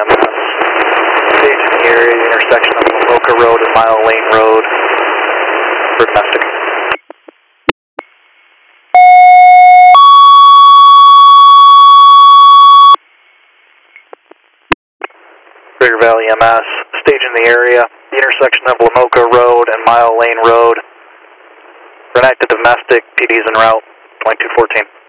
EMS. Stage in the area, intersection of Lamoka Road and Mile Lane Road. For domestic. Greater Valley EMS. Stage in the area, the intersection of Lamoka Road and Mile Lane Road. For an active domestic, PD's en route, 2214.